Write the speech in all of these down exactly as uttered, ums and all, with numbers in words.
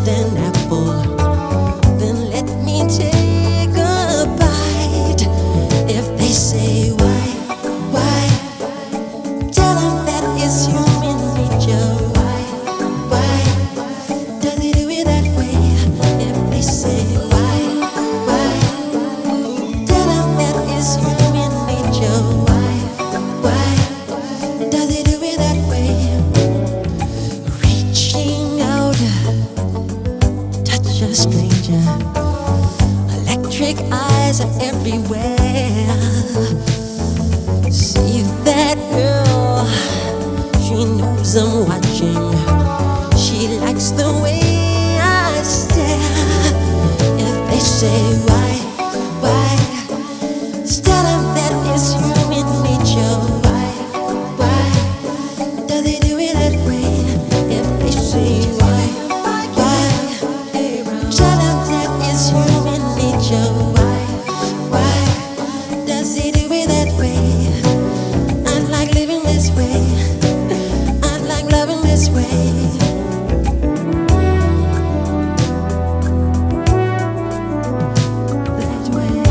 taste an apple, then let me take a bite. If they say why, why, tell them that it's human nature. Why, why, does he do it that way? If they say why, why, tell them that it's human nature. Why, why, does he do it that way? Reaching out, touch a stranger. Electric eyes are everywhere. See that girl, she knows I'm watching. She likes the way I stare. If they say why, why, tell them that it's human nature. Why, why, does he do it that way? If they say why, why, tell them that it's human nature. Why, why, does he do it that way? I like living this way. I like loving this way. That way.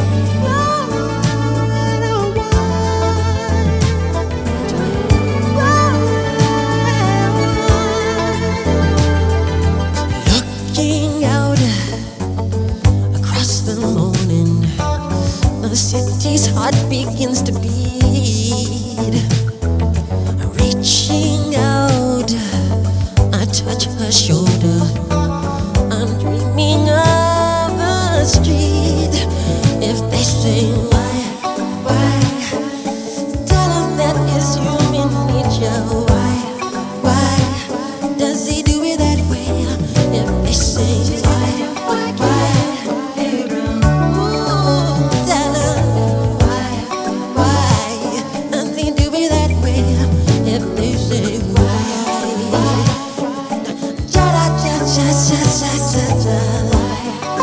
Looking out across the morning, the city's heart begins to beat. Reaching out, I touch her shoulder. I'm dreaming of the street. If they say why, why, tell them that it's human nature. Why, why, does he do it that way? If they say why, why, ooh, tell them why, why, does he do it that way? If they say why, cha cha cha cha cha cha cha.